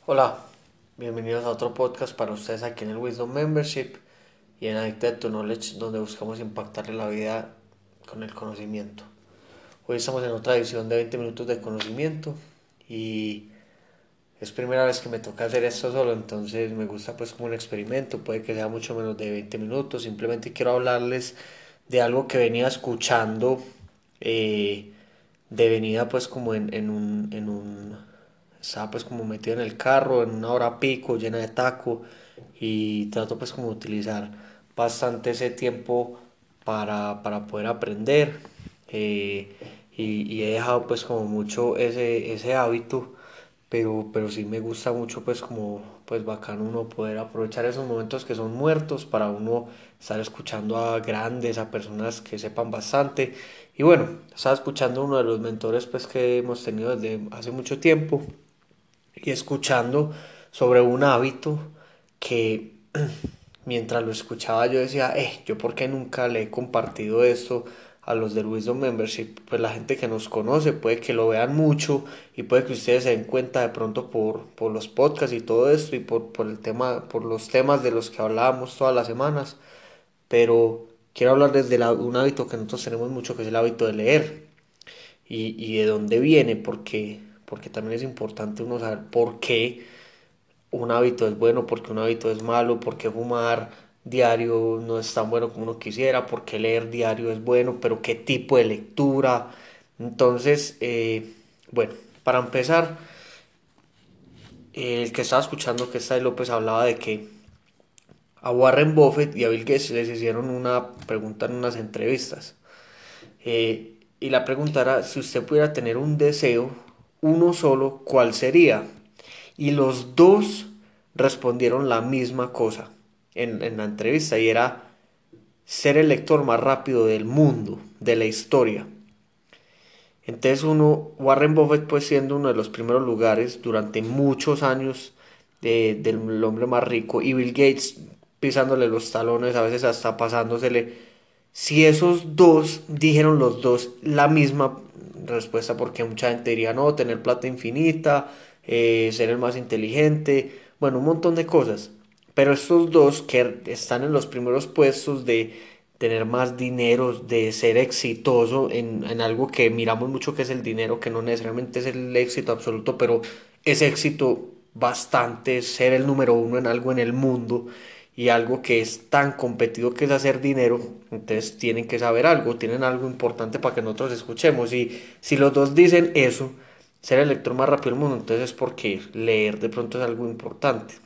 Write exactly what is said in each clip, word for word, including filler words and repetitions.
Hola, bienvenidos a otro podcast para ustedes aquí en el Wisdom Membership y en Addicted to Knowledge, donde buscamos impactarle la vida con el conocimiento. Hoy estamos en otra edición de veinte minutos de conocimiento y es primera vez que me toca hacer esto solo, entonces me gusta pues como un experimento, puede que sea mucho menos de veinte minutos, simplemente quiero hablarles de algo que venía escuchando eh, de venida pues como en, en un, en un estaba pues como metido en el carro en una hora pico llena de taco y trato pues como de utilizar bastante ese tiempo para, para poder aprender eh, y, y he dejado pues como mucho ese, ese hábito, pero, pero sí me gusta mucho pues como pues bacano uno poder aprovechar esos momentos que son muertos para uno estar escuchando a grandes, a personas que sepan bastante. Y bueno, estaba escuchando uno de los mentores pues que hemos tenido desde hace mucho tiempo y escuchando sobre un hábito que mientras lo escuchaba yo decía, eh, yo por qué nunca le he compartido esto a los del Wisdom Membership. Pues la gente que nos conoce puede que lo vean mucho y puede que ustedes se den cuenta de pronto por, por los podcasts y todo esto y por, por el tema, por los temas de los que hablábamos todas las semanas, pero quiero hablarles de la, un hábito que nosotros tenemos mucho, que es el hábito de leer y, y de dónde viene, porque, porque también es importante uno saber por qué un hábito es bueno, porque un hábito es malo, porque fumar diario no es tan bueno como uno quisiera, porque leer diario es bueno, pero qué tipo de lectura. Entonces, eh, bueno, para empezar, eh, el que estaba escuchando que está López hablaba de que a Warren Buffett y a Bill Gates les hicieron una pregunta en unas entrevistas. Eh, y la pregunta era, si usted pudiera tener un deseo, uno solo, ¿cuál sería? Y los dos respondieron la misma cosa en, en la entrevista y era ser el lector más rápido del mundo, de la historia. Entonces uno, Warren Buffett pues siendo uno de los primeros lugares durante muchos años de, del hombre más rico y Bill Gates pisándole los talones, a veces hasta pasándosele. Si esos dos dijeron los dos la misma respuesta, porque mucha gente diría no, tener plata infinita, eh, ser el más inteligente, bueno, un montón de cosas. Pero estos dos que están en los primeros puestos de tener más dinero, de ser exitoso en, en algo que miramos mucho que es el dinero, que no necesariamente es el éxito absoluto, pero es éxito bastante, ser el número uno en algo en el mundo y algo que es tan competido que es hacer dinero, entonces tienen que saber algo, tienen algo importante para que nosotros escuchemos. Y si los dos dicen eso, ser el lector más rápido del mundo, entonces es porque leer de pronto es algo importante.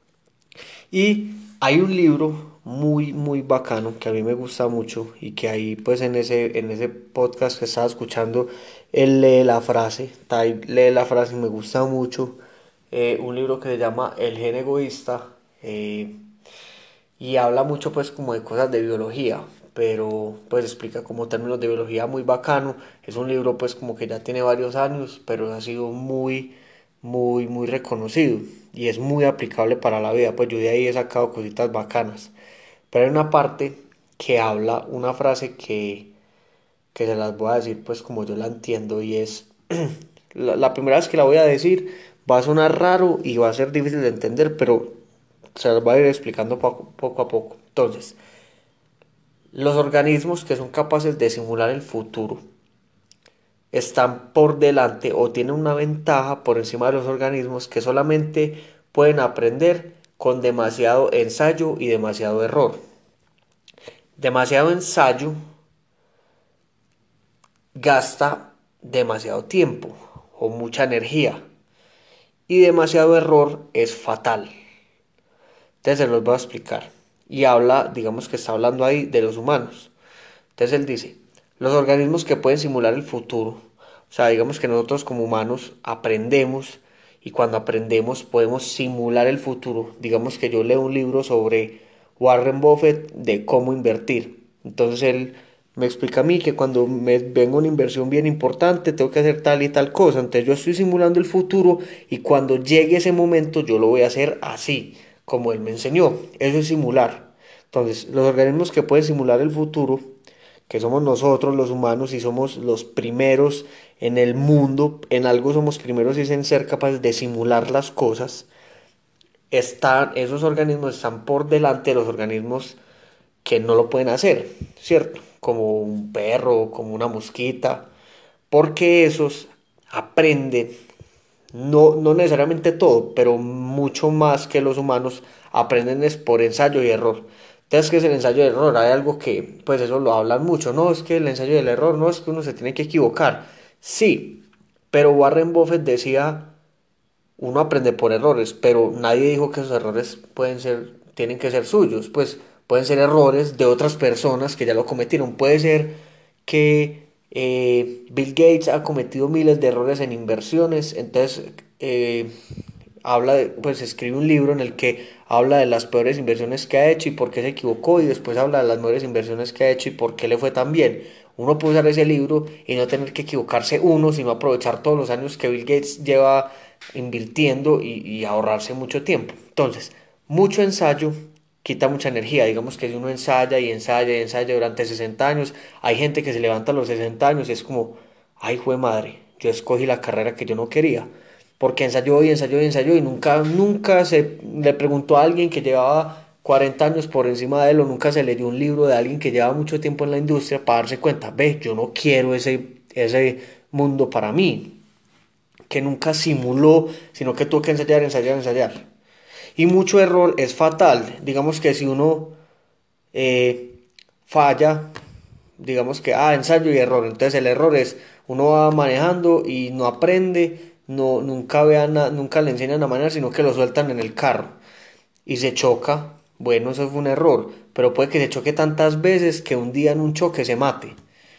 Y hay un libro muy, muy bacano que a mí me gusta mucho y que ahí pues en ese, en ese podcast que estaba escuchando, él lee la frase, Tai lee la frase y me gusta mucho. Eh, un libro que se llama El gen egoísta eh, y habla mucho pues como de cosas de biología, pero pues explica como términos de biología muy bacano. Es un libro pues como que ya tiene varios años, pero ha sido muy, muy, muy reconocido y es muy aplicable para la vida, pues yo de ahí he sacado cositas bacanas. Pero hay una parte que habla, una frase que, que se las voy a decir pues como yo la entiendo y es, la, la primera vez que la voy a decir va a sonar raro y va a ser difícil de entender, pero se las voy a ir explicando poco, poco a poco. Entonces, los organismos que son capaces de simular el futuro están por delante o tienen una ventaja por encima de los organismos que solamente pueden aprender con demasiado ensayo y demasiado error. Demasiado ensayo gasta demasiado tiempo o mucha energía y demasiado error es fatal. Entonces se los voy a explicar. Y habla, digamos que está hablando ahí de los humanos. Entonces él dice, los organismos que pueden simular el futuro, o sea, digamos que nosotros como humanos aprendemos y cuando aprendemos podemos simular el futuro. Digamos que yo leo un libro sobre Warren Buffett de cómo invertir. Entonces él me explica a mí que cuando me venga una inversión bien importante tengo que hacer tal y tal cosa. Entonces yo estoy simulando el futuro y cuando llegue ese momento yo lo voy a hacer así, como él me enseñó. Eso es simular. Entonces, los organismos que pueden simular el futuro que somos nosotros los humanos y somos los primeros en el mundo, en algo somos primeros y es en ser capaces de simular las cosas, están, esos organismos están por delante de los organismos que no lo pueden hacer, ¿cierto? Como un perro, como una mosquita, porque esos aprenden, no, no necesariamente todo, pero mucho más que los humanos, aprenden es por ensayo y error. Entonces, ¿qué es el ensayo y error? Hay algo que, pues eso lo hablan mucho, no, es que el ensayo y el error, no, es que uno se tiene que equivocar. Sí, pero Warren Buffett decía, uno aprende por errores, pero nadie dijo que esos errores pueden ser, tienen que ser suyos, pues pueden ser errores de otras personas que ya lo cometieron. Puede ser que eh, Bill Gates ha cometido miles de errores en inversiones, entonces eh, habla de, pues escribe un libro en el que habla de las peores inversiones que ha hecho y por qué se equivocó y después habla de las mejores inversiones que ha hecho y por qué le fue tan bien. Uno puede usar ese libro y no tener que equivocarse uno, sino aprovechar todos los años que Bill Gates lleva invirtiendo y, y ahorrarse mucho tiempo. Entonces, mucho ensayo quita mucha energía. Digamos que si uno ensaya y ensaya y ensaya durante sesenta años, hay gente que se levanta a los sesenta años y es como, ay, jue madre, yo escogí la carrera que yo no quería. Porque ensayó y ensayó y ensayó y nunca, nunca se le preguntó a alguien que llevaba cuarenta años por encima de él o nunca se leyó un libro de alguien que lleva mucho tiempo en la industria para darse cuenta, ve, yo no quiero ese, ese mundo para mí, que nunca simuló, sino que tuvo que ensayar, ensayar, ensayar. Y mucho error es fatal. Digamos que si uno eh, falla, digamos que, ah, ensayo y error. Entonces el error es, uno va manejando y no aprende, no, nunca, vean nunca le enseñan a manejar, sino que lo sueltan en el carro y se choca. Bueno, eso fue un error, pero puede que se choque tantas veces que un día en un choque se mate.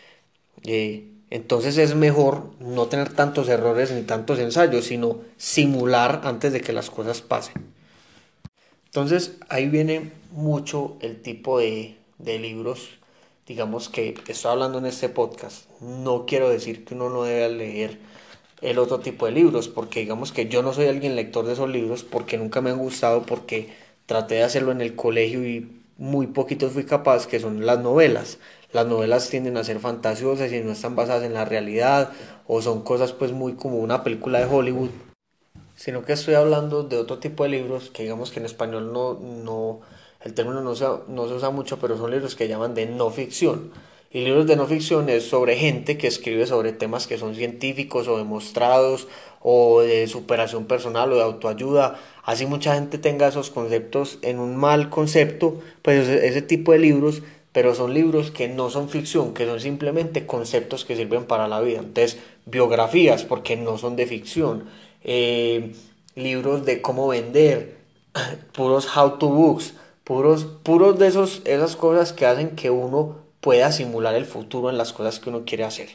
Eh, entonces es mejor no tener tantos errores ni tantos ensayos, sino simular antes de que las cosas pasen. Entonces ahí viene mucho el tipo de, de libros, digamos que estoy hablando en este podcast. No quiero decir que uno no debe leer el otro tipo de libros, porque digamos que yo no soy alguien lector de esos libros, porque nunca me han gustado, porque traté de hacerlo en el colegio y muy poquitos fui capaz, que son las novelas. Las novelas tienden a ser fantasiosas y no están basadas en la realidad, o son cosas pues muy como una película de Hollywood, sino que estoy hablando de otro tipo de libros que digamos que en español no, no el término no se, no se usa mucho, pero son libros que llaman de no ficción. Y libros de no ficción es sobre gente que escribe sobre temas que son científicos o demostrados o de superación personal o de autoayuda. Así mucha gente tenga esos conceptos en un mal concepto, pues ese, ese tipo de libros, pero son libros que no son ficción, que son simplemente conceptos que sirven para la vida. Entonces, biografías, porque no son de ficción, eh, libros de cómo vender, puros how to books, puros, puros de esos, esas cosas que hacen que uno pueda simular el futuro en las cosas que uno quiere hacer.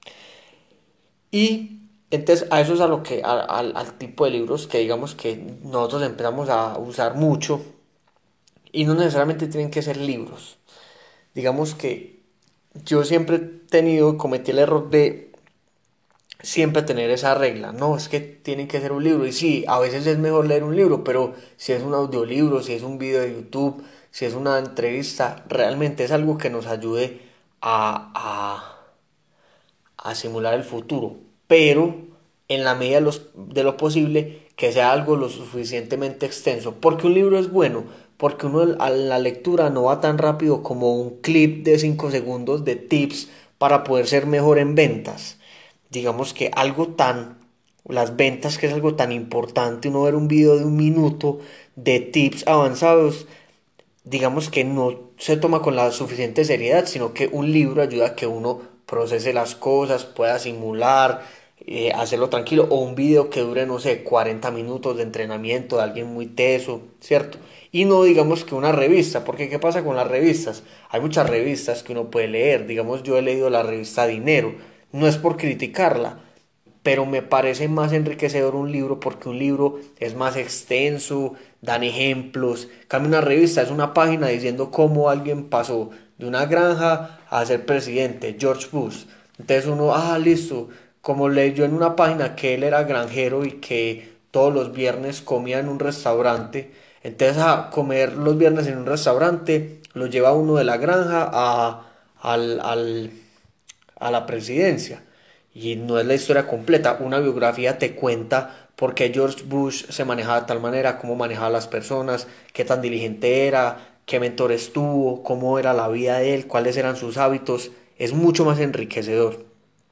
Y entonces a eso es a lo que, a- al, al tipo de libros que digamos que nosotros empezamos a usar mucho y no necesariamente tienen que ser libros. Digamos que yo siempre he tenido, cometí el error de siempre tener esa regla. No, es que tiene que ser un libro. Y sí, a veces es mejor leer un libro, pero si es un audiolibro, si es un video de YouTube, si es una entrevista, realmente es algo que nos ayude a, a, a simular el futuro. Pero en la medida de, los, de lo posible, que sea algo lo suficientemente extenso. Porque un libro es bueno, porque uno a la lectura no va tan rápido como un clip de cinco segundos de tips para poder ser mejor en ventas. Digamos que algo tan, las ventas que es algo tan importante, uno ver un video de un minuto de tips avanzados, digamos que no se toma con la suficiente seriedad, sino que un libro ayuda a que uno procese las cosas, pueda simular, eh, hacerlo tranquilo, o un video que dure, no sé, cuarenta minutos de entrenamiento de alguien muy teso, ¿cierto? Y no digamos que una revista, porque ¿qué pasa con las revistas? Hay muchas revistas que uno puede leer, digamos yo he leído la revista Dinero, no es por criticarla, pero me parece más enriquecedor un libro porque un libro es más extenso, dan ejemplos. En cambio, una revista es una página diciendo cómo alguien pasó de una granja a ser presidente, George Bush. Entonces uno, ah, listo, como leyó en una página que él era granjero y que todos los viernes comía en un restaurante, entonces a comer los viernes en un restaurante lo lleva uno de la granja a, al, al, a la presidencia. Y no es la historia completa. Una biografía te cuenta por qué George Bush se manejaba de tal manera, cómo manejaba a las personas, qué tan diligente era, qué mentores tuvo, cómo era la vida de él, cuáles eran sus hábitos. Es mucho más enriquecedor.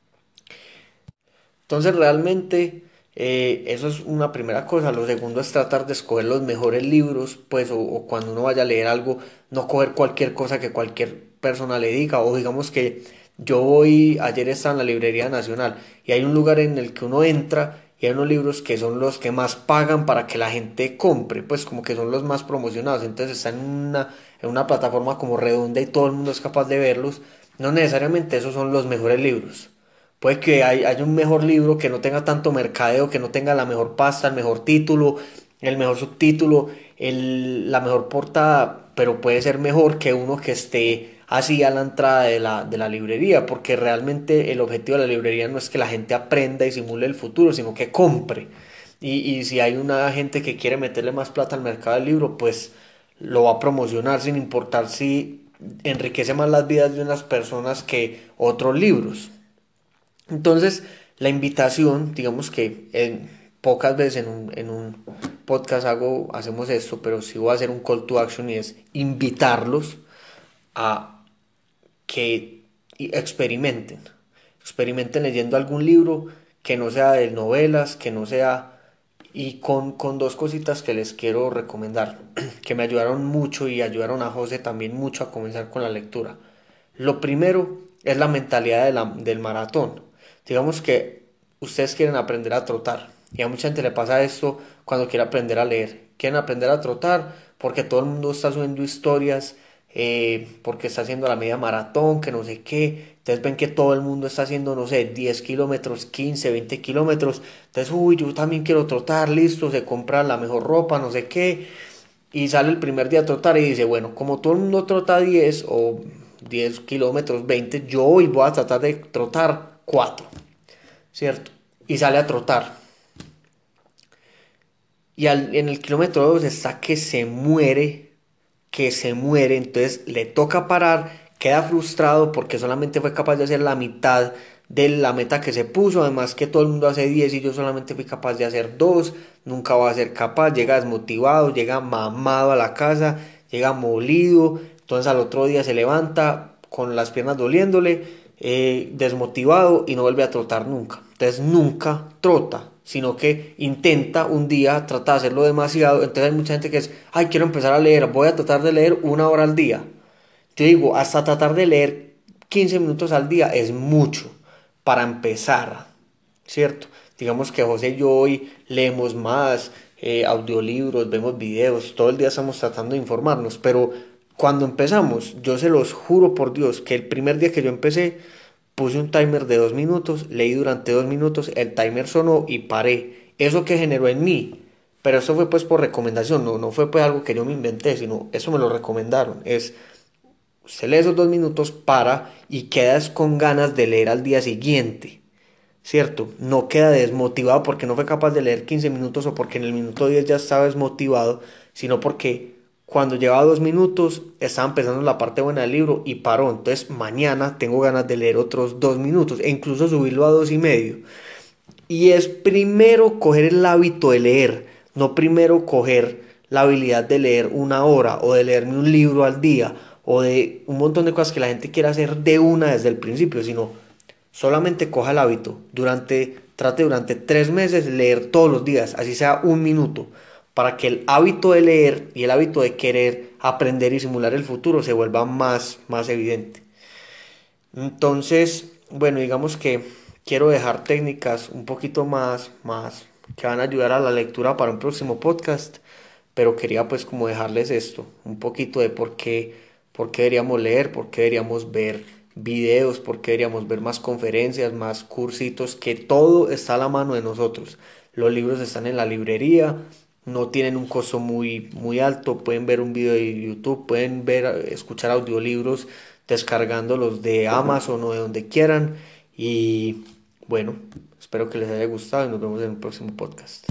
Entonces realmente eh, eso es una primera cosa. Lo segundo es tratar de escoger los mejores libros, pues o, o cuando uno vaya a leer algo, no coger cualquier cosa que cualquier persona le diga. O digamos que yo voy, ayer estaba en la Librería Nacional y hay un lugar en el que uno entra y hay unos libros que son los que más pagan para que la gente compre, pues como que son los más promocionados. Entonces están en una, en una plataforma como redonda y todo el mundo es capaz de verlos. No necesariamente esos son los mejores libros. Puede que hay- haya un mejor libro que no tenga tanto mercadeo, que no tenga la mejor pasta, el mejor título, el mejor subtítulo, el- la mejor portada, pero puede ser mejor que uno que esté así a la entrada de la, de la librería, porque realmente el objetivo de la librería no es que la gente aprenda y simule el futuro, sino que compre. Y, y si hay una gente que quiere meterle más plata al mercado del libro, pues lo va a promocionar sin importar si enriquece más las vidas de unas personas que otros libros. Entonces, la invitación, digamos que en, pocas veces en un, en un podcast hago, hacemos esto, pero sí voy a hacer un call to action y es invitarlos a que experimenten. Experimenten leyendo algún libro que no sea de novelas, que no sea... Y con, con dos cositas que les quiero recomendar, que me ayudaron mucho y ayudaron a José también mucho a comenzar con la lectura. Lo primero es la mentalidad de la- del maratón. Digamos que ustedes quieren aprender a trotar y a mucha gente le pasa esto cuando quiere aprender a leer. Quieren aprender a trotar porque todo el mundo está subiendo historias, eh, porque está haciendo la media maratón, que no sé qué. Entonces ven que todo el mundo está haciendo, no sé, diez kilómetros, quince, veinte kilómetros. Entonces, uy, yo también quiero trotar, listo, se compra la mejor ropa, no sé qué. Y sale el primer día a trotar y dice, bueno, como todo el mundo trota diez o diez kilómetros, veinte, yo hoy voy a tratar de trotar cuatro, ¿cierto? Y sale a trotar. Y al- en el kilómetro dos está que se muere, que se muere, entonces le toca parar, queda frustrado porque solamente fue capaz de hacer la mitad de la meta que se puso, además que todo el mundo hace diez y yo solamente fui capaz de hacer dos, nunca va a ser capaz, llega desmotivado, llega mamado a la casa, llega molido, entonces al otro día se levanta con las piernas doliéndole, eh, desmotivado y no vuelve a trotar nunca. Entonces nunca trota, sino que intenta un día tratar de hacerlo demasiado. Entonces hay mucha gente que es, ay, quiero empezar a leer, voy a tratar de leer una hora al día. Yo digo, hasta tratar de leer quince minutos al día es mucho para empezar, ¿cierto? Digamos que José y yo hoy leemos más, eh, audiolibros, vemos videos, todo el día estamos tratando de informarnos, pero cuando empezamos, yo se los juro por Dios que el primer día que yo empecé, puse un timer de dos minutos, leí durante dos minutos, el timer sonó y paré. ¿Eso que generó en mí? Pero eso fue pues por recomendación, no, no fue pues algo que yo me inventé, sino eso me lo recomendaron. Es, usted lee esos dos minutos, para y quedas con ganas de leer al día siguiente. ¿Cierto? No queda desmotivado porque no fue capaz de leer quince minutos o porque en el minuto diez ya estaba desmotivado, sino porque cuando llevaba dos minutos estaba empezando la parte buena del libro y paró. Entonces mañana tengo ganas de leer otros dos minutos e incluso subirlo a dos y medio. Y es primero coger el hábito de leer, no primero coger la habilidad de leer una hora o de leerme un libro al día o de un montón de cosas que la gente quiere hacer de una desde el principio, sino solamente coja el hábito. Durante, trate durante tres meses leer todos los días, así sea un minuto, para que el hábito de leer y el hábito de querer aprender y simular el futuro se vuelva más, más evidente. Entonces, bueno, digamos que quiero dejar técnicas un poquito más, más que van a ayudar a la lectura para un próximo podcast, pero quería pues como dejarles esto, un poquito de por qué, por qué deberíamos leer, por qué deberíamos ver videos, por qué deberíamos ver más conferencias, más cursitos, que todo está a la mano de nosotros. Los libros están en la librería, no tienen un costo muy, muy alto, pueden ver un video de YouTube, pueden ver, escuchar audiolibros descargándolos de Amazon o de donde quieran. Y bueno, espero que les haya gustado y nos vemos en el próximo podcast.